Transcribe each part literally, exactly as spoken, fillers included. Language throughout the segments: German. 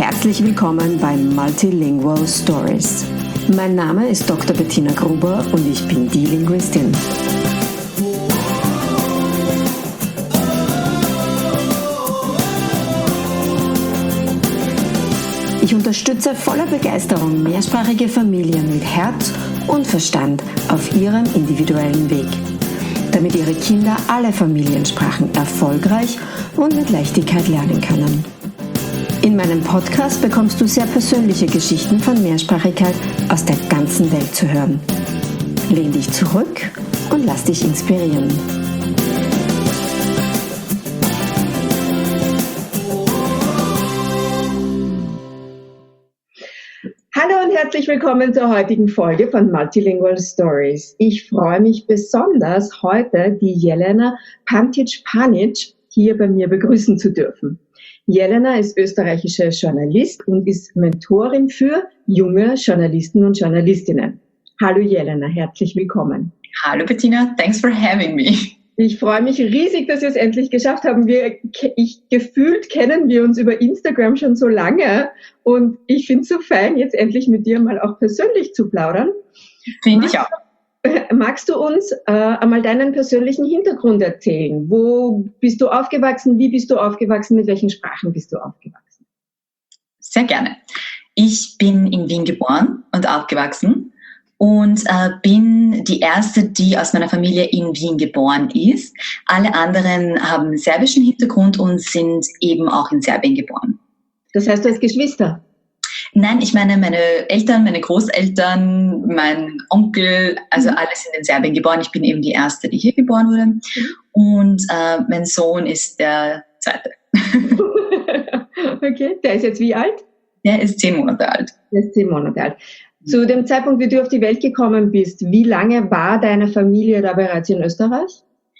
Herzlich willkommen bei Multilingual Stories. Mein Name ist Doktor Bettina Gruber und ich bin die Linguistin. Ich unterstütze voller Begeisterung mehrsprachige Familien mit Herz und Verstand auf ihrem individuellen Weg, damit ihre Kinder alle Familiensprachen erfolgreich und mit Leichtigkeit lernen können. In meinem Podcast bekommst du sehr persönliche Geschichten von Mehrsprachigkeit aus der ganzen Welt zu hören. Lehn dich zurück und lass dich inspirieren. Hallo und herzlich willkommen zur heutigen Folge von Multilingual Stories. Ich freue mich besonders, heute die Jelena Pantic-Panic hier bei mir begrüßen zu dürfen. Jelena ist österreichische Journalist und ist Mentorin für junge Journalisten und Journalistinnen. Hallo Jelena, herzlich willkommen. Hallo Bettina, thanks for having me. Ich freue mich riesig, dass wir es endlich geschafft haben. Wir, ich, gefühlt kennen wir uns über Instagram schon so lange und ich finde es so fein, jetzt endlich mit dir mal auch persönlich zu plaudern. Finde ich auch. Magst du uns äh, einmal deinen persönlichen Hintergrund erzählen? Wo bist du aufgewachsen? Wie bist du aufgewachsen? Mit welchen Sprachen bist du aufgewachsen? Sehr gerne. Ich bin in Wien geboren und aufgewachsen. Und äh, bin die erste, die aus meiner Familie in Wien geboren ist. Alle anderen haben serbischen Hintergrund und sind eben auch in Serbien geboren. Das heißt, du hast Geschwister? Nein, ich meine meine Eltern, meine Großeltern, mein Onkel, also alle sind in Serbien geboren. Ich bin eben die erste, die hier geboren wurde. Mhm. Und äh, mein Sohn ist der zweite. Okay, der ist jetzt wie alt? Der ist zehn Monate alt. Der ist zehn Monate alt. Zu dem Zeitpunkt, wie du auf die Welt gekommen bist, wie lange war deine Familie da bereits in Österreich?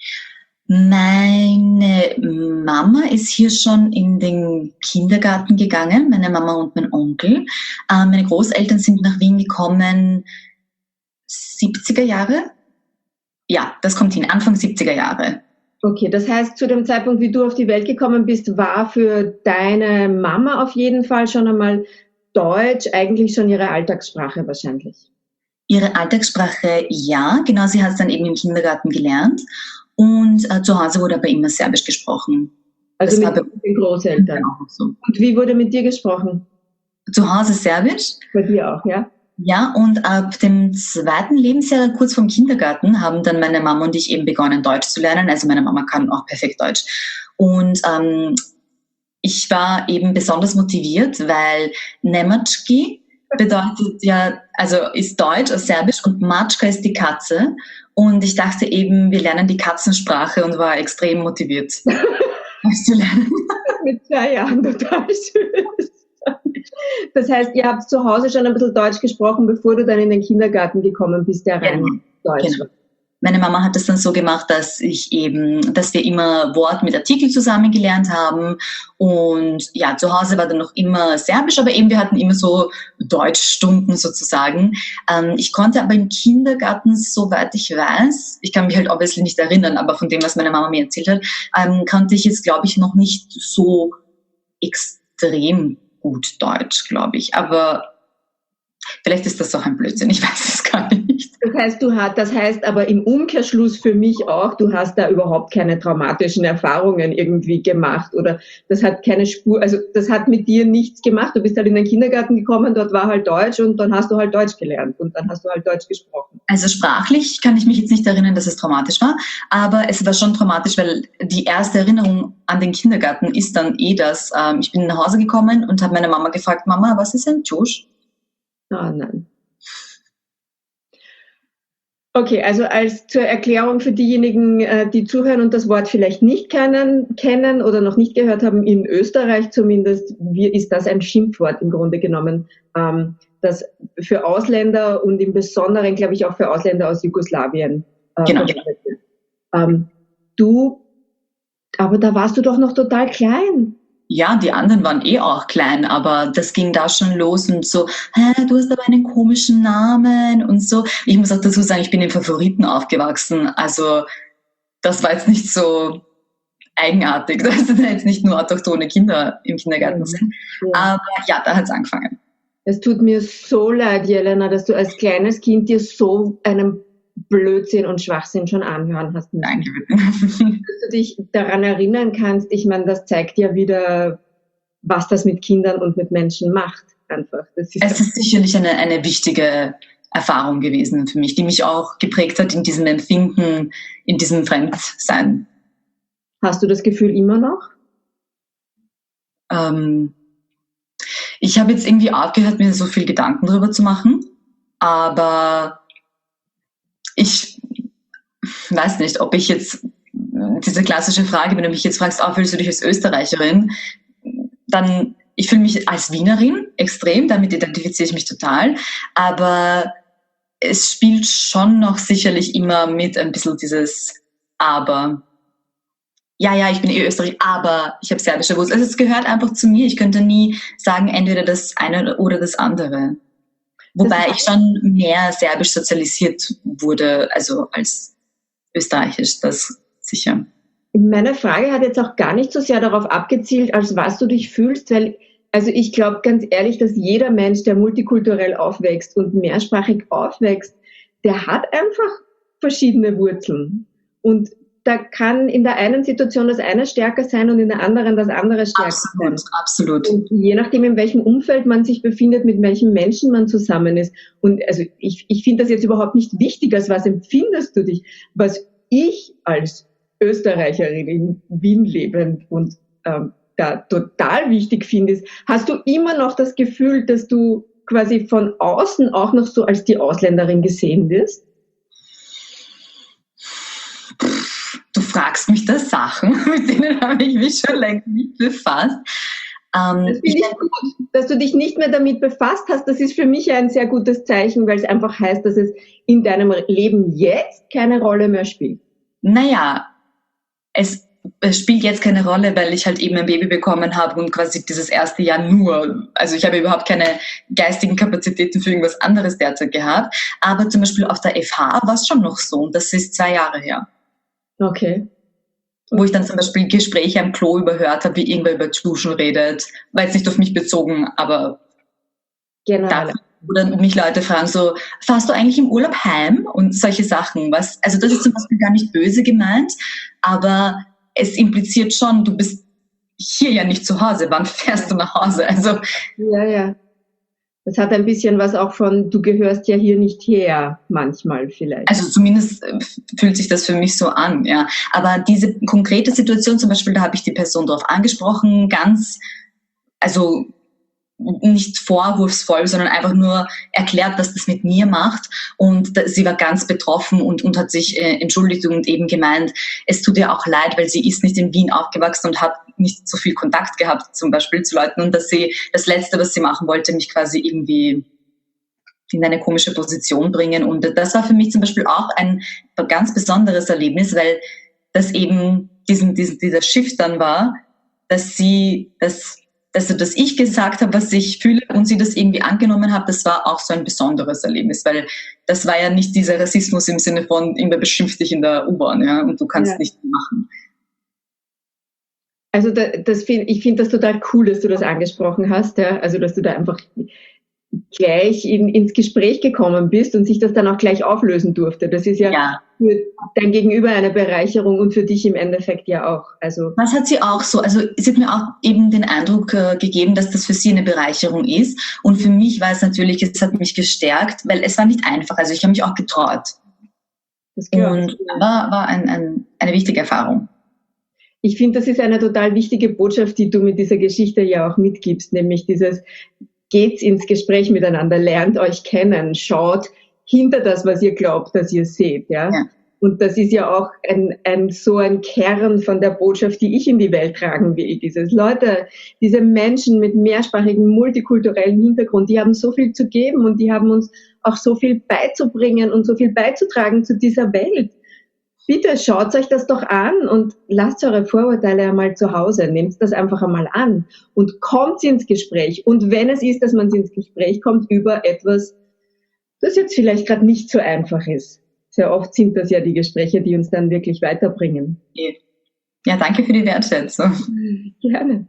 Meine Mama ist hier schon in den Kindergarten gegangen, meine Mama und mein Onkel. Äh, meine Großeltern sind nach Wien gekommen, siebziger Jahre. Ja, das kommt hin, Anfang siebziger Jahre. Okay, das heißt, zu dem Zeitpunkt, wie du auf die Welt gekommen bist, war für deine Mama auf jeden Fall schon einmal Deutsch eigentlich schon ihre Alltagssprache wahrscheinlich? Ihre Alltagssprache, ja. Genau, sie hat es dann eben im Kindergarten gelernt. Und äh, zu Hause wurde aber immer Serbisch gesprochen. Also das mit den Großeltern? Auch so. Und wie wurde mit dir gesprochen? Zu Hause Serbisch. Bei dir auch, ja? Ja, und ab dem zweiten Lebensjahr, kurz vorm Kindergarten, haben dann meine Mama und ich eben begonnen, Deutsch zu lernen. Also meine Mama kann auch perfekt Deutsch. Und ähm, ich war eben besonders motiviert, weil Nematschki bedeutet ja, also ist Deutsch, also Serbisch, und Matschka ist die Katze. Und ich dachte eben, wir lernen die Katzensprache und war extrem motiviert, das zu lernen. Mit zwei Jahren total süß. Das heißt, ihr habt zu Hause schon ein bisschen Deutsch gesprochen, bevor du dann in den Kindergarten gekommen bist, der rein genau. Deutsch genau. Meine Mama hat es dann so gemacht, dass ich eben, dass wir immer Wort mit Artikel zusammen gelernt haben. Und ja, zu Hause war dann noch immer Serbisch, aber eben wir hatten immer so Deutschstunden sozusagen. Ähm, ich konnte aber im Kindergarten, soweit ich weiß, ich kann mich halt obviously nicht erinnern, aber von dem, was meine Mama mir erzählt hat, ähm, konnte ich jetzt, glaube ich, noch nicht so extrem gut Deutsch, glaube ich. Aber vielleicht ist das doch ein Blödsinn, ich weiß es gar nicht. Das heißt, du hast, das heißt aber im Umkehrschluss für mich auch, du hast da überhaupt keine traumatischen Erfahrungen irgendwie gemacht oder das hat keine Spur, also das hat mit dir nichts gemacht. Du bist halt in den Kindergarten gekommen, dort war halt Deutsch und dann hast du halt Deutsch gelernt und dann hast du halt Deutsch gesprochen. Also sprachlich kann ich mich jetzt nicht erinnern, dass es traumatisch war, aber es war schon traumatisch, weil die erste Erinnerung an den Kindergarten ist dann eh das, ähm, ich bin nach Hause gekommen und habe meine Mama gefragt, Mama, was ist ein Tschusch? Ah, nein. Okay, also als zur Erklärung für diejenigen, die zuhören und das Wort vielleicht nicht kennen, kennen oder noch nicht gehört haben, in Österreich zumindest, wie ist das ein Schimpfwort im Grunde genommen, das für Ausländer und im Besonderen, glaube ich, auch für Ausländer aus Jugoslawien äh, genau. verwendet wird. Ähm, du, aber da warst du doch noch total klein. Ja, die anderen waren eh auch klein, aber das ging da schon los und so, hä, du hast aber einen komischen Namen und so. Ich muss auch dazu sagen, ich bin in Favoriten aufgewachsen, also das war jetzt nicht so eigenartig, dass da jetzt nicht nur autochtone Kinder im Kindergarten Ja. sind. Ja. Aber ja, da hat es angefangen. Es tut mir so leid, Jelena, dass du als kleines Kind dir so einen Blödsinn und Schwachsinn schon anhören hast müssen. Danke. Dass du dich daran erinnern kannst, ich meine, das zeigt ja wieder, was das mit Kindern und mit Menschen macht. Einfach. Das ist Es ist sicherlich eine, eine wichtige Erfahrung gewesen für mich, die mich auch geprägt hat in diesem Empfinden, in diesem Fremdsein. Hast du das Gefühl immer noch? Ähm, ich habe jetzt irgendwie aufgehört, mir so viel Gedanken darüber zu machen, aber ich weiß nicht, ob ich jetzt diese klassische Frage, wenn du mich jetzt fragst, oh, fühlst du dich als Österreicherin, dann, ich fühle mich als Wienerin extrem, damit identifiziere ich mich total, aber es spielt schon noch sicherlich immer mit ein bisschen dieses Aber. Ja, ja, ich bin eh Österreich, aber ich habe serbische Wurzeln. Also es gehört einfach zu mir. Ich könnte nie sagen, entweder das eine oder das andere. Wobei ich schon mehr serbisch sozialisiert wurde, also als österreichisch, das sicher. Meine Frage hat jetzt auch gar nicht so sehr darauf abgezielt, als was du dich fühlst, weil, also ich glaube ganz ehrlich, dass jeder Mensch, der multikulturell aufwächst und mehrsprachig aufwächst, der hat einfach verschiedene Wurzeln. Und da kann in der einen Situation das eine stärker sein und in der anderen das andere stärker Absolut, sein. absolut. Und je nachdem, in welchem Umfeld man sich befindet, mit welchen Menschen man zusammen ist. Und also ich, ich finde das jetzt überhaupt nicht wichtig, als was empfindest du dich. Was ich als Österreicherin in Wien lebend und ähm, da total wichtig finde, ist, hast du immer noch das Gefühl, dass du quasi von außen auch noch so als die Ausländerin gesehen wirst? Du fragst mich da Sachen, mit denen habe ich mich schon länger nicht befasst. Ähm, das finde ich gut, dass du dich nicht mehr damit befasst hast. Das ist für mich ein sehr gutes Zeichen, weil es einfach heißt, dass es in deinem Leben jetzt keine Rolle mehr spielt. Naja, es, es spielt jetzt keine Rolle, weil ich halt eben ein Baby bekommen habe und quasi dieses erste Jahr nur, also ich habe überhaupt keine geistigen Kapazitäten für irgendwas anderes derzeit gehabt. Aber zum Beispiel auf der F H war es schon noch so und das ist zwei Jahre her. Okay. Wo ich dann zum Beispiel Gespräche am Klo überhört habe, wie irgendwer über Duschen redet, war jetzt nicht auf mich bezogen, aber Genau. da, oder mich Leute fragen so, fahrst du eigentlich im Urlaub heim? Und solche Sachen. Was, also das ist zum Beispiel gar nicht böse gemeint, aber es impliziert schon, du bist hier ja nicht zu Hause. Wann fährst du nach Hause? Also Ja, ja. Das hat ein bisschen was auch von, du gehörst ja hier nicht her, manchmal vielleicht. Also zumindest fühlt sich das für mich so an, ja. Aber diese konkrete Situation zum Beispiel, da habe ich die Person darauf angesprochen, ganz, also nicht vorwurfsvoll, sondern einfach nur erklärt, was das mit mir macht. Und da, sie war ganz betroffen und, und hat sich äh, entschuldigt und eben gemeint, es tut ihr auch leid, weil sie ist nicht in Wien aufgewachsen und hat nicht so viel Kontakt gehabt, zum Beispiel zu Leuten. Und dass sie das Letzte, was sie machen wollte, mich quasi irgendwie in eine komische Position bringen. Und das war für mich zum Beispiel auch ein ganz besonderes Erlebnis, weil das eben diesen, diesen, dieser Shift dann war, dass sie das Also, dass ich gesagt habe, was ich fühle und sie das irgendwie angenommen hat, das war auch so ein besonderes Erlebnis, weil das war ja nicht dieser Rassismus im Sinne von, irgendwer beschimpft dich in der U-Bahn, ja, und du kannst Ja. nicht machen. Also da, das find, ich finde das total cool, dass du das angesprochen hast, ja? Also dass du da einfach gleich in, ins Gespräch gekommen bist und sich das dann auch gleich auflösen durfte. Das ist ja, Ja. für dein Gegenüber eine Bereicherung und für dich im Endeffekt ja auch. Also Das hat sie auch so, also sie hat mir auch eben den Eindruck äh, gegeben, dass das für sie eine Bereicherung ist. Und für mich war es natürlich, es hat mich gestärkt, weil es war nicht einfach. Also ich habe mich auch getraut. das gehört. Und war, war ein, ein, eine wichtige Erfahrung. Ich finde, das ist eine total wichtige Botschaft, die du mit dieser Geschichte ja auch mitgibst, nämlich dieses, geht's ins Gespräch miteinander, lernt euch kennen, schaut hinter das, was ihr glaubt, dass ihr seht, ja. Ja. Und das ist ja auch ein, ein, so ein Kern von der Botschaft, die ich in die Welt tragen will. Dieses, Leute, diese Menschen mit mehrsprachigem, multikulturellen Hintergrund, die haben so viel zu geben und die haben uns auch so viel beizubringen und so viel beizutragen zu dieser Welt. Bitte schaut euch das doch an und lasst eure Vorurteile einmal zu Hause. Nehmt das einfach einmal an und kommt ins Gespräch. Und wenn es ist, dass man ins Gespräch kommt über etwas, das jetzt vielleicht gerade nicht so einfach ist. Sehr oft sind das ja die Gespräche, die uns dann wirklich weiterbringen. Ja, danke für die Wertschätzung. Gerne.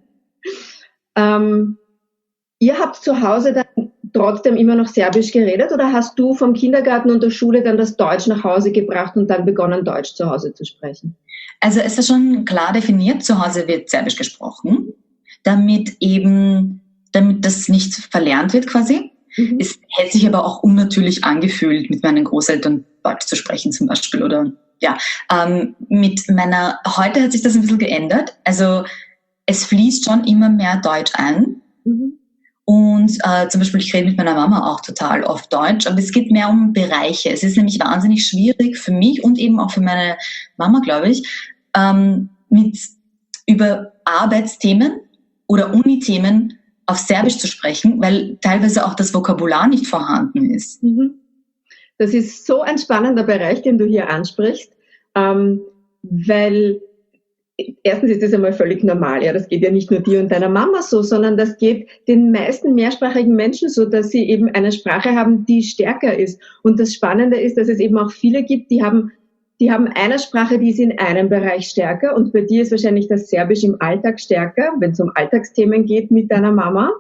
Ähm, ihr habt zu Hause dann trotzdem immer noch Serbisch geredet oder hast du vom Kindergarten und der Schule dann das Deutsch nach Hause gebracht und dann begonnen, Deutsch zu Hause zu sprechen? Also es ist schon klar definiert, zu Hause wird Serbisch gesprochen, damit eben, damit das nicht verlernt wird quasi. Mhm. Es hätte sich aber auch unnatürlich angefühlt, mit meinen Großeltern Deutsch zu sprechen zum Beispiel oder ja, ähm, mit meiner, heute hat sich das ein bisschen geändert, also es fließt schon immer mehr Deutsch ein. Mhm. Und äh, zum Beispiel, ich rede mit meiner Mama auch total oft Deutsch, aber es geht mehr um Bereiche. Es ist nämlich wahnsinnig schwierig für mich und eben auch für meine Mama, glaube ich, ähm, mit über Arbeitsthemen oder Uni-Themen auf Serbisch zu sprechen, weil teilweise auch das Vokabular nicht vorhanden ist. Das ist so ein spannender Bereich, den du hier ansprichst, ähm, weil erstens ist das einmal völlig normal, ja, das geht ja nicht nur dir und deiner Mama so, sondern das geht den meisten mehrsprachigen Menschen so, dass sie eben eine Sprache haben, die stärker ist. Und das Spannende ist, dass es eben auch viele gibt, die haben, die haben eine Sprache, die ist in einem Bereich stärker und bei dir ist wahrscheinlich das Serbisch im Alltag stärker, wenn es um Alltagsthemen geht mit deiner Mama.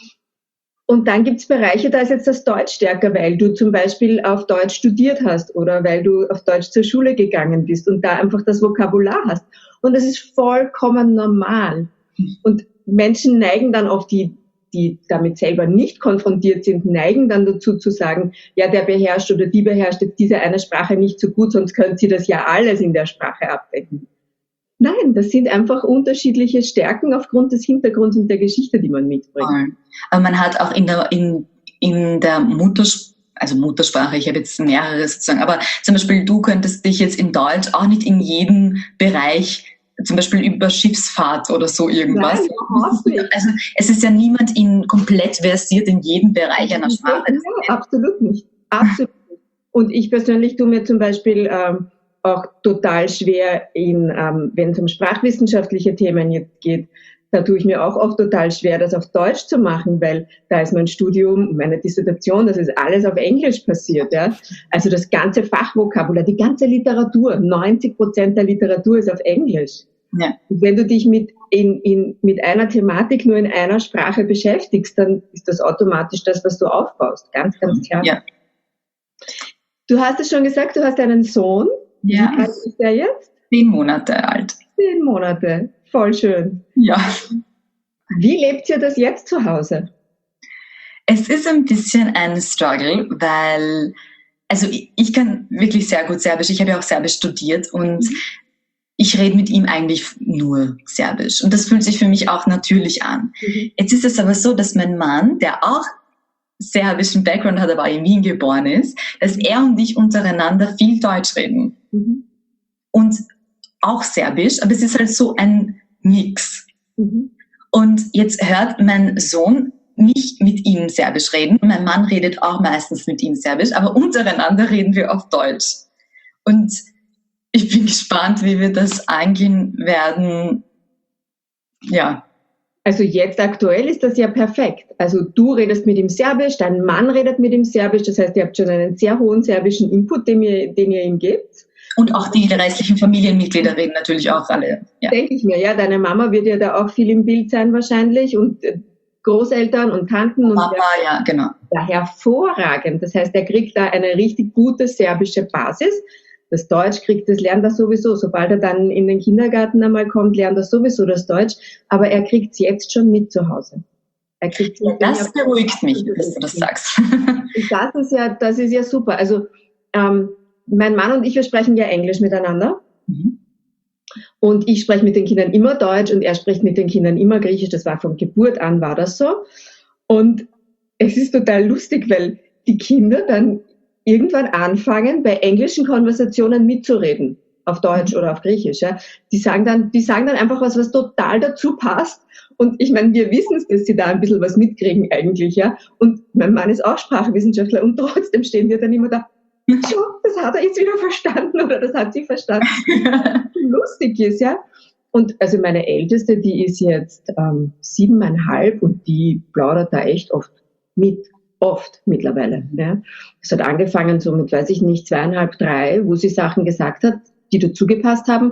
Und dann gibt es Bereiche, da ist jetzt das Deutsch stärker, weil du zum Beispiel auf Deutsch studiert hast oder weil du auf Deutsch zur Schule gegangen bist und da einfach das Vokabular hast. Und das ist vollkommen normal. Und Menschen neigen dann oft, die, die damit selber nicht konfrontiert sind, neigen dann dazu zu sagen, ja, der beherrscht oder die beherrscht jetzt diese eine Sprache nicht so gut, sonst könnte sie das ja alles in der Sprache abdecken. Nein, das sind einfach unterschiedliche Stärken aufgrund des Hintergrunds und der Geschichte, die man mitbringt. Aber man hat auch in der, in, in der Muttersprache, also Muttersprache, ich habe jetzt mehrere sozusagen, aber zum Beispiel du könntest dich jetzt in Deutsch auch nicht in jeden Bereich, zum Beispiel über Schiffsfahrt oder so irgendwas. Nein, überhaupt nicht. Also es ist ja niemand in komplett versiert in jedem Bereich einer Sprache. Ja, absolut nicht. Absolut nicht. Und ich persönlich tue mir zum Beispiel ähm, auch total schwer, in, ähm, wenn es um sprachwissenschaftliche Themen jetzt geht, da tue ich mir auch oft total schwer, das auf Deutsch zu machen, weil da ist mein Studium, meine Dissertation, das ist alles auf Englisch passiert. Ja? Also das ganze Fachvokabular, die ganze Literatur, neunzig Prozent der Literatur ist auf Englisch. Ja. Und wenn du dich mit, in, in, mit einer Thematik nur in einer Sprache beschäftigst, dann ist das automatisch das, was du aufbaust. Ganz, ganz klar. Ja. Du hast es schon gesagt, du hast einen Sohn. Ja. Wie alt ist der jetzt? Zehn Monate alt. Zehn Monate. Voll schön. Ja. Wie lebt ihr das jetzt zu Hause? Es ist ein bisschen ein Struggle, weil, also ich, ich kann wirklich sehr gut Serbisch. Ich habe ja auch Serbisch studiert und mhm. ich rede mit ihm eigentlich nur Serbisch. Und das fühlt sich für mich auch natürlich an. Mhm. Jetzt ist es aber so, dass mein Mann, der auch serbischen Background hat, aber in Wien geboren ist, dass er und ich untereinander viel Deutsch reden. Mhm. Und auch Serbisch, aber es ist halt so ein Mix. Mhm. Und jetzt hört mein Sohn mich mit ihm Serbisch reden. Mein Mann redet auch meistens mit ihm Serbisch, aber untereinander reden wir auf Deutsch. Und ich bin gespannt, wie wir das angehen werden. Ja. Also jetzt aktuell ist das ja perfekt. Also du redest mit ihm Serbisch, dein Mann redet mit ihm Serbisch, das heißt, ihr habt schon einen sehr hohen serbischen Input, den ihr, den ihr ihm gebt. Und auch die restlichen Familienmitglieder reden natürlich auch alle. Ja. Denke ich mir, ja. Deine Mama wird ja da auch viel im Bild sein wahrscheinlich und Großeltern und Tanten. Und Mama, der, ja, genau. Ja, hervorragend. Das heißt, er kriegt da eine richtig gute serbische Basis. Das Deutsch kriegt, das lernt er sowieso. Sobald er dann in den Kindergarten einmal kommt, lernt er sowieso das Deutsch. Aber er kriegt es jetzt schon mit zu Hause. Er kriegt's ja, das beruhigt mich, dass du das sagst. Das ist ja, das ist ja super. Also, ähm, mein Mann und ich, wir sprechen ja Englisch miteinander. Mhm. Und ich spreche mit den Kindern immer Deutsch und er spricht mit den Kindern immer Griechisch. Das war von Geburt an, war das so. Und es ist total lustig, weil die Kinder dann irgendwann anfangen, bei englischen Konversationen mitzureden. Auf Deutsch oder auf Griechisch. Ja. Die sagen dann, die sagen dann einfach was, was total dazu passt. Und ich meine, wir wissen es, dass sie da ein bisschen was mitkriegen eigentlich. Ja. Und mein Mann ist auch Sprachwissenschaftler und trotzdem stehen wir dann immer da, das hat er jetzt wieder verstanden oder das hat sie verstanden. Lustig ist, ja. Und also meine Älteste, die ist jetzt ähm, siebeneinhalb und die plaudert da echt oft mit, oft mittlerweile. Ja. Es hat angefangen so mit, weiß ich nicht, zweieinhalb, drei, wo sie Sachen gesagt hat, die dazugepasst haben.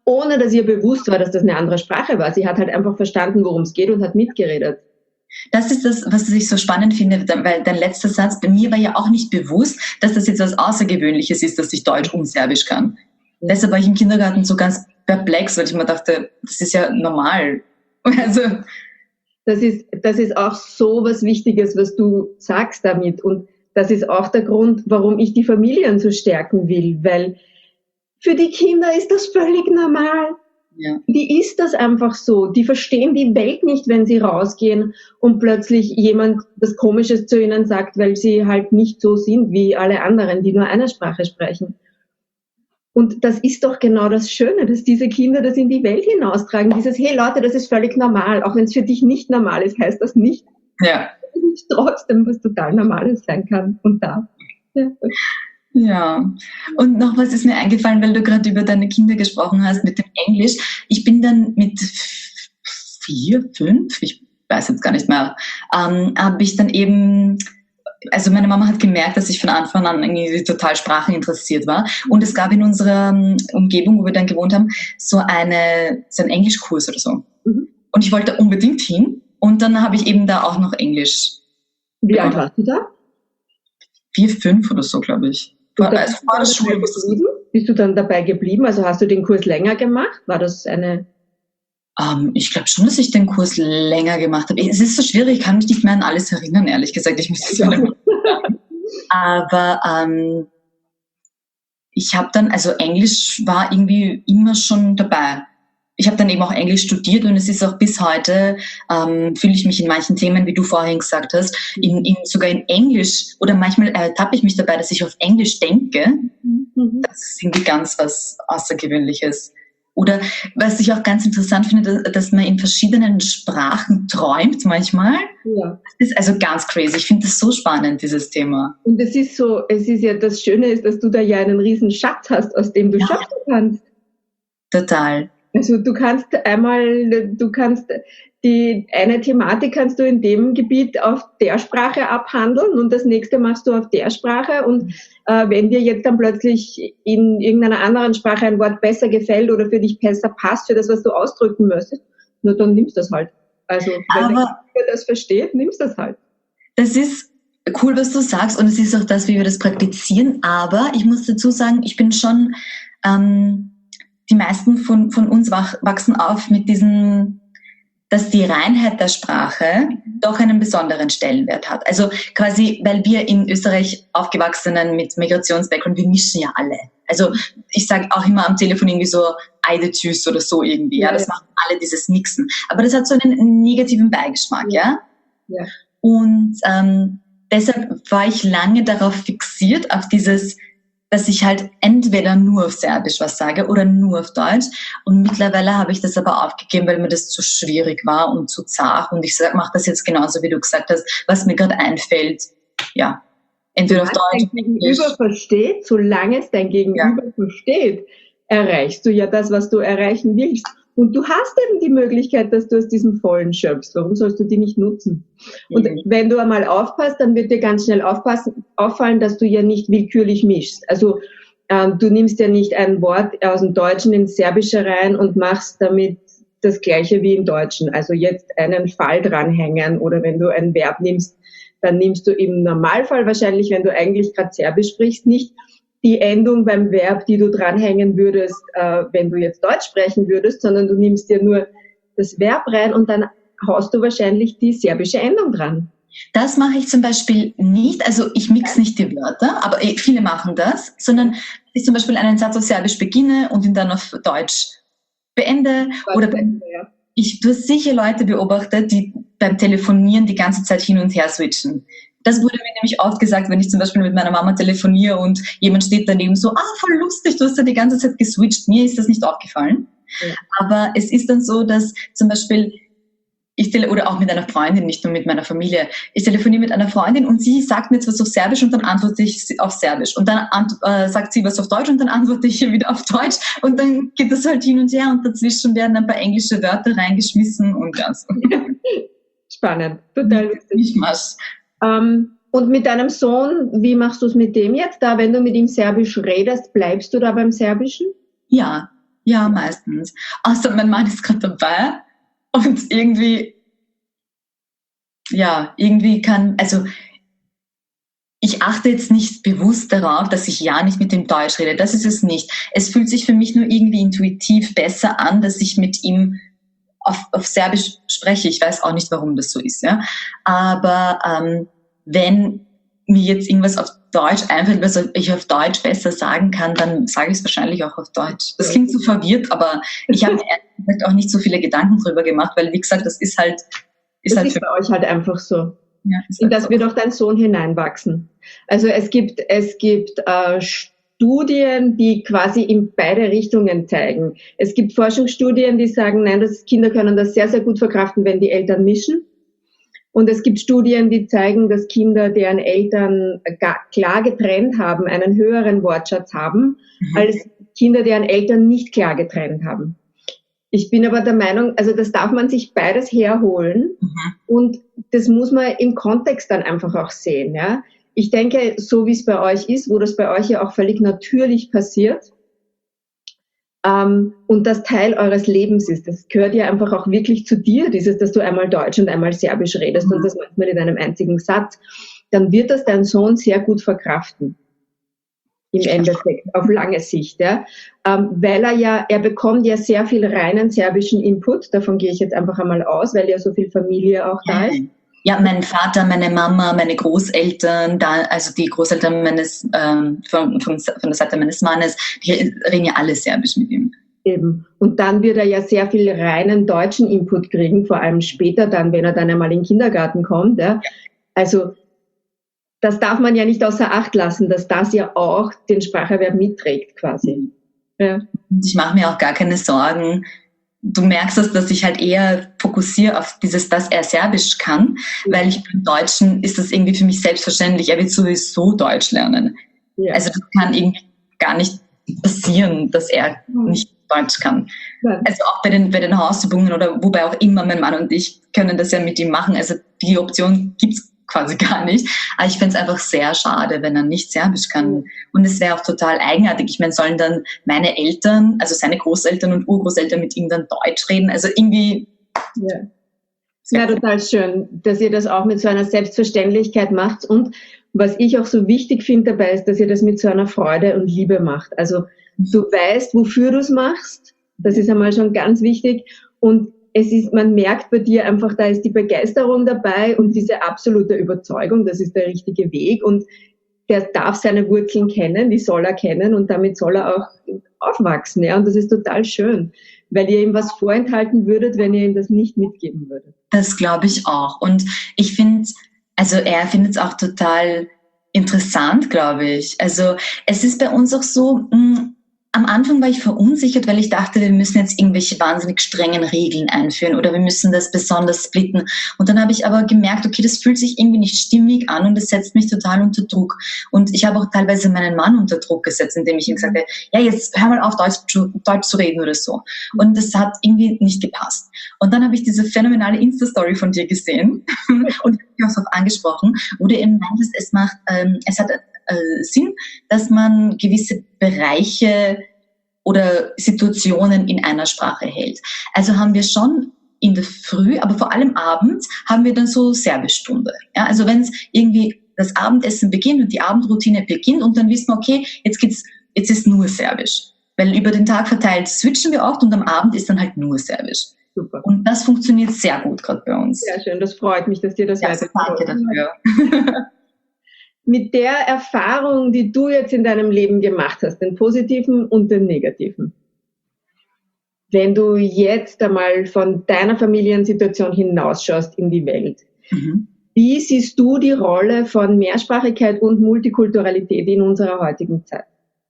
ohne dass ihr bewusst war, dass das eine andere Sprache war. Sie hat halt einfach verstanden, worum es geht und hat mitgeredet. Das ist das, was ich so spannend finde, weil dein letzter Satz, bei mir war ja auch nicht bewusst, dass das jetzt was Außergewöhnliches ist, dass ich Deutsch und Serbisch kann. Ja. Deshalb war ich im Kindergarten so ganz perplex, weil ich mir dachte, das ist ja normal. Also das ist, das ist auch so was Wichtiges, was du sagst damit. Und das ist auch der Grund, warum ich die Familien so stärken will, weil für die Kinder ist das völlig normal. Ja. Die ist das einfach so. Die verstehen die Welt nicht, wenn sie rausgehen und plötzlich jemand was Komisches zu ihnen sagt, weil sie halt nicht so sind wie alle anderen, die nur eine Sprache sprechen. Und das ist doch genau das Schöne, dass diese Kinder das in die Welt hinaustragen. Dieses, hey Leute, das ist völlig normal. Auch wenn es für dich nicht normal ist, heißt das nicht, ja. dass es trotzdem was total Normales sein kann und darf. Ja. Ja, und noch was ist mir eingefallen, weil du gerade über deine Kinder gesprochen hast mit dem Englisch. Ich bin dann mit vier, fünf, ich weiß jetzt gar nicht mehr, ähm, habe ich dann eben, also meine Mama hat gemerkt, dass ich von Anfang an irgendwie total spracheninteressiert war. Und es gab in unserer Umgebung, wo wir dann gewohnt haben, so, eine, so einen Englischkurs oder so. Mhm. Und ich wollte unbedingt hin. Und dann habe ich eben da auch noch Englisch. Wie alt warst du da? Vier, fünf oder so, glaube ich. Also vor der Schule. Bist du dann dabei geblieben? Also hast du den Kurs länger gemacht? War das eine... Um, ich glaube schon, dass ich den Kurs länger gemacht habe. Es ist so schwierig, ich kann mich nicht mehr an alles erinnern, ehrlich gesagt. Ich muss das ja. Aber ähm, ich habe dann, also Englisch war irgendwie immer schon dabei. Ich habe dann eben auch Englisch studiert und es ist auch bis heute, ähm, fühle ich mich in manchen Themen, wie du vorhin gesagt hast, in, in, sogar in Englisch oder manchmal ertappe ich mich dabei, dass ich auf Englisch denke. Mhm. Das ist irgendwie ganz was Außergewöhnliches. Oder was ich auch ganz interessant finde, dass man in verschiedenen Sprachen träumt manchmal. Ja. Das ist also ganz crazy. Ich finde das so spannend, dieses Thema. Und es ist so, es ist ja, das Schöne ist, dass du da ja einen riesen Schatz hast, aus dem du ja. schöpfen kannst. Total. Also du kannst einmal, du kannst die eine Thematik kannst du in dem Gebiet auf der Sprache abhandeln und das nächste machst du auf der Sprache und äh, wenn dir jetzt dann plötzlich in irgendeiner anderen Sprache ein Wort besser gefällt oder für dich besser passt, für das, was du ausdrücken möchtest, nur dann nimmst du das halt. Also wenn der das versteht, nimmst du das halt. Das ist cool, was du sagst und es ist auch das, wie wir das praktizieren, aber ich muss dazu sagen, ich bin schon... Ähm, die meisten von, von uns wach, wachsen auf mit diesem, dass die Reinheit der Sprache doch einen besonderen Stellenwert hat. Also quasi, weil wir in Österreich Aufgewachsenen mit Migrationsbackground, wir mischen ja alle. Also ich sage auch immer am Telefon irgendwie so Eide tschüss oder so irgendwie. Ja, ja, das machen alle dieses Mixen. Aber das hat so einen negativen Beigeschmack, ja. ja? ja. Und ähm, deshalb war ich lange darauf fixiert, auf dieses, dass ich halt entweder nur auf Serbisch was sage oder nur auf Deutsch. Und mittlerweile habe ich das aber aufgegeben, weil mir das zu schwierig war und zu zart. Und ich mache das jetzt genauso, wie du gesagt hast, was mir gerade einfällt. Ja, entweder auf Deutsch. Solange dein Gegenüber versteht, solange es dein Gegenüber ja. versteht, erreichst du ja das, was du erreichen willst. Und du hast eben die Möglichkeit, dass du aus diesem Vollen schöpfst. Warum sollst du die nicht nutzen? Und mhm. wenn du einmal aufpasst, dann wird dir ganz schnell aufpassen, auffallen, dass du ja nicht willkürlich mischst. Also ähm, du nimmst ja nicht ein Wort aus dem Deutschen ins Serbische rein und machst damit das Gleiche wie im Deutschen. Also jetzt einen Fall dranhängen oder wenn du ein Verb nimmst, dann nimmst du im Normalfall wahrscheinlich, wenn du eigentlich gerade Serbisch sprichst, nicht die Endung beim Verb, die du dranhängen würdest, äh, wenn du jetzt Deutsch sprechen würdest, sondern du nimmst dir nur das Verb rein und dann haust du wahrscheinlich die serbische Endung dran. Das mache ich zum Beispiel nicht, also ich mix nicht die Wörter, aber viele machen das, sondern ich zum Beispiel einen Satz auf Serbisch beginne und ihn dann auf Deutsch beende. Oder beim, ich du hast sicher Leute beobachtet, die beim Telefonieren die ganze Zeit hin und her switchen. Das wurde mir nämlich oft gesagt, wenn ich zum Beispiel mit meiner Mama telefoniere und jemand steht daneben so, ah, voll lustig, du hast ja die ganze Zeit geswitcht. Mir ist das nicht aufgefallen. Ja. Aber es ist dann so, dass zum Beispiel, ich tele- oder auch mit einer Freundin, nicht nur mit meiner Familie, ich telefoniere mit einer Freundin und sie sagt mir jetzt was auf Serbisch und dann antworte ich auf Serbisch. Und dann ant- äh, sagt sie was auf Deutsch und dann antworte ich wieder auf Deutsch. Und dann geht das halt hin und her und dazwischen werden ein paar englische Wörter reingeschmissen und ja. So. Spannend, total lustig. Ich mach's. Ähm, und mit deinem Sohn, wie machst du es mit dem jetzt? Da, wenn du mit ihm Serbisch redest, bleibst du da beim Serbischen? Ja, Ja, meistens. Außer mein Mann ist gerade dabei und irgendwie, ja, irgendwie kann, also ich achte jetzt nicht bewusst darauf, dass ich ja nicht mit dem Deutsch rede. Das ist es nicht. Es fühlt sich für mich nur irgendwie intuitiv besser an, dass ich mit ihm auf, auf Serbisch spreche. Ich weiß auch nicht, warum das so ist. Ja? Aber ähm, wenn mir jetzt irgendwas auf Deutsch einfällt, was ich auf Deutsch besser sagen kann, dann sage ich es wahrscheinlich auch auf Deutsch. Das klingt so verwirrt, aber ich habe mir auch nicht so viele Gedanken drüber gemacht, weil, wie gesagt, das ist halt... Ist das halt ist bei euch halt einfach so. Ja, in das wird auch dein Sohn hineinwachsen. Also es gibt, es gibt äh, Studien, die quasi in beide Richtungen zeigen. Es gibt Forschungsstudien, die sagen, nein, das, Kinder können das sehr, sehr gut verkraften, wenn die Eltern mischen. Und es gibt Studien, die zeigen, dass Kinder, deren Eltern gar, klar getrennt haben, einen höheren Wortschatz haben, mhm. als Kinder, deren Eltern nicht klar getrennt haben. Ich bin aber der Meinung, also das darf man sich beides herholen mhm. und das muss man im Kontext dann einfach auch sehen. Ja? Ich denke, so wie es bei euch ist, wo das bei euch ja auch völlig natürlich passiert ähm, und das Teil eures Lebens ist, das gehört ja einfach auch wirklich zu dir, dieses, dass du einmal Deutsch und einmal Serbisch redest mhm. und das manchmal in einem einzigen Satz, dann wird das dein Sohn sehr gut verkraften. Im Endeffekt, auf lange Sicht, ja. Ähm, weil er ja, er bekommt ja sehr viel reinen serbischen Input, davon gehe ich jetzt einfach einmal aus, weil ja so viel Familie auch da ist. Ja, mein Vater, meine Mama, meine Großeltern, da, also die Großeltern meines, ähm, von, von, von der Seite meines Mannes, die reden ja alle Serbisch mit ihm. Eben. Und dann wird er ja sehr viel reinen deutschen Input kriegen, vor allem später dann, wenn er dann einmal in den Kindergarten kommt, ja. Also, das darf man ja nicht außer Acht lassen, dass das ja auch den Spracherwerb mitträgt quasi. Ja. Ich mache mir auch gar keine Sorgen. Du merkst es, dass ich halt eher fokussiere auf dieses, dass er Serbisch kann, ja. weil ich beim Deutschen ist das irgendwie für mich selbstverständlich. Er wird sowieso Deutsch lernen. Ja. Also das kann irgendwie gar nicht passieren, dass er mhm. nicht Deutsch kann. Ja. Also auch bei den, bei den Hausübungen oder wobei auch immer mein Mann und ich können das ja mit ihm machen. Also die Option gibt's quasi gar nicht. Aber ich finde es einfach sehr schade, wenn er nicht Serbisch kann. Und es wäre auch total eigenartig. Ich meine, sollen dann meine Eltern, also seine Großeltern und Urgroßeltern mit ihm dann Deutsch reden? Also irgendwie... Ja. Es wäre total schön, dass ihr das auch mit so einer Selbstverständlichkeit macht. Und was ich auch so wichtig finde dabei ist, dass ihr das mit so einer Freude und Liebe macht. Also du weißt, wofür du es machst. Das ist einmal schon ganz wichtig. Und es ist, man merkt bei dir einfach, da ist die Begeisterung dabei und diese absolute Überzeugung, das ist der richtige Weg und der darf seine Wurzeln kennen, die soll er kennen und damit soll er auch aufwachsen, ja, und das ist total schön, weil ihr ihm was vorenthalten würdet, wenn ihr ihm das nicht mitgeben würdet. Das glaube ich auch und ich finde, also er findet es auch total interessant, glaube ich. Also es ist bei uns auch so, mh, am Anfang war ich verunsichert, weil ich dachte, wir müssen jetzt irgendwelche wahnsinnig strengen Regeln einführen oder wir müssen das besonders splitten. Und dann habe ich aber gemerkt, okay, das fühlt sich irgendwie nicht stimmig an und das setzt mich total unter Druck. Und ich habe auch teilweise meinen Mann unter Druck gesetzt, indem ich ihm gesagt habe, ja, jetzt hör mal auf, Deutsch zu, Deutsch zu reden oder so. Und das hat irgendwie nicht gepasst. Und dann habe ich diese phänomenale Insta-Story von dir gesehen und ich auch darauf angesprochen, wo du eben meintest, es macht, ähm, es hat äh, Sinn, dass man gewisse Bereiche oder Situationen in einer Sprache hält. Also haben wir schon in der Früh, aber vor allem abends, haben wir dann so Serbischstunde. Ja, also wenn es irgendwie das Abendessen beginnt und die Abendroutine beginnt und dann wissen wir, okay, jetzt geht's, jetzt ist nur Serbisch. Weil über den Tag verteilt switchen wir oft und am Abend ist dann halt nur Serbisch. Super. Und das funktioniert sehr gut gerade bei uns. Sehr schön, das freut mich, dass dir das ja, weiter. Danke dafür. Mit der Erfahrung, die du jetzt in deinem Leben gemacht hast, den positiven und den negativen, wenn du jetzt einmal von deiner Familiensituation hinausschaust in die Welt, mhm. wie siehst du die Rolle von Mehrsprachigkeit und Multikulturalität in unserer heutigen Zeit?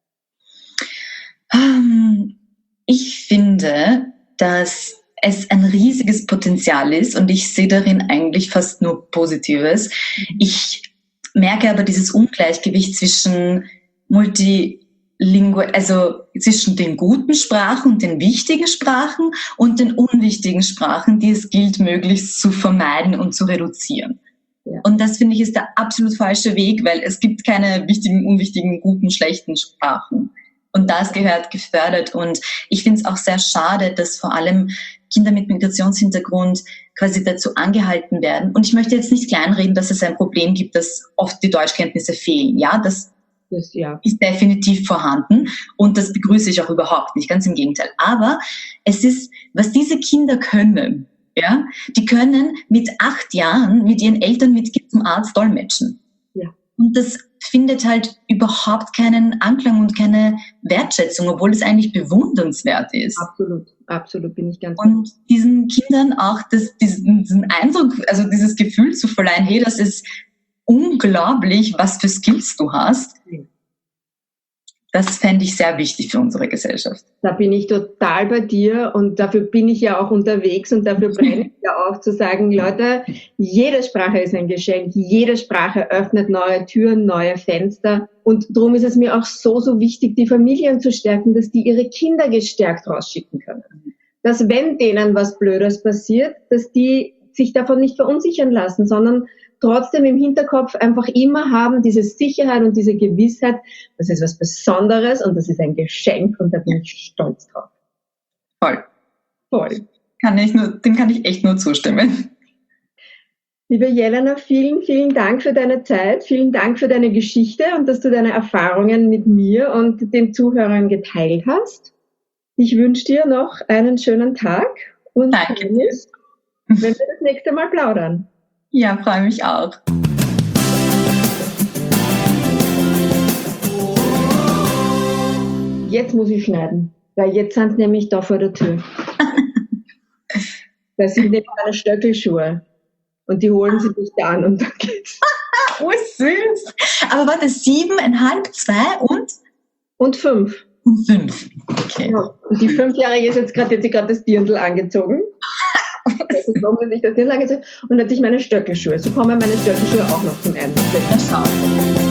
Ich finde, dass es ein riesiges Potenzial ist und ich sehe darin eigentlich fast nur Positives. Ich merke aber dieses Ungleichgewicht zwischen Multilingu, also zwischen den guten Sprachen und den wichtigen Sprachen und den unwichtigen Sprachen, die es gilt, möglichst zu vermeiden und zu reduzieren. Ja. Und das finde ich ist der absolut falsche Weg, weil es gibt keine wichtigen, unwichtigen, guten, schlechten Sprachen. Und das gehört gefördert. Und ich finde es auch sehr schade, dass vor allem Kinder mit Migrationshintergrund quasi dazu angehalten werden. Und ich möchte jetzt nicht kleinreden, dass es ein Problem gibt, dass oft die Deutschkenntnisse fehlen. Ja, das, das ja. ist definitiv vorhanden. Und das begrüße ich auch überhaupt nicht, ganz im Gegenteil. Aber es ist, was diese Kinder können, ja, die können mit acht Jahren mit ihren Eltern mit zum Arzt dolmetschen. Ja. Und das findet halt überhaupt keinen Anklang und keine Wertschätzung, obwohl es eigentlich bewundernswert ist. Absolut, absolut, bin ich ganz. Und diesen Kindern auch das, diesen, diesen Eindruck, also dieses Gefühl zu verleihen, hey, das ist unglaublich, was für Skills du hast. Das fände ich sehr wichtig für unsere Gesellschaft. Da bin ich total bei dir und dafür bin ich ja auch unterwegs und dafür brenne ich ja auch zu sagen, Leute, jede Sprache ist ein Geschenk, jede Sprache öffnet neue Türen, neue Fenster und darum ist es mir auch so, so wichtig, die Familien zu stärken, dass die ihre Kinder gestärkt rausschicken können. Dass wenn denen was Blödes passiert, dass die sich davon nicht verunsichern lassen, sondern trotzdem im Hinterkopf einfach immer haben, diese Sicherheit und diese Gewissheit, das ist was Besonderes und das ist ein Geschenk und da bin ich stolz drauf. Voll. Voll. Kann ich nur, dem kann ich echt nur zustimmen. Liebe Jelena, vielen, vielen Dank für deine Zeit, vielen Dank für deine Geschichte und dass du deine Erfahrungen mit mir und den Zuhörern geteilt hast. Ich wünsche dir noch einen schönen Tag und Danke. freue mich, wenn wir das nächste Mal plaudern. Ja, freue mich auch. Jetzt muss ich schneiden, weil jetzt sind sie nämlich da vor der Tür. Das sind nämlich meine Stöckelschuhe. Und die holen sie mich da an und dann geht's. Oh, süß. Aber warte, siebeneinhalb, zwei und? Und fünf. Und fünf. Okay. Ja. Und die Fünfjährige ist jetzt gerade, jetzt gerade das Dirndl angezogen. Das ist warum sich das Dirndl angezogen und hat sich meine Stöckelschuhe. So kommen meine Stöckelschuhe auch noch zum Einsatz. Na schau.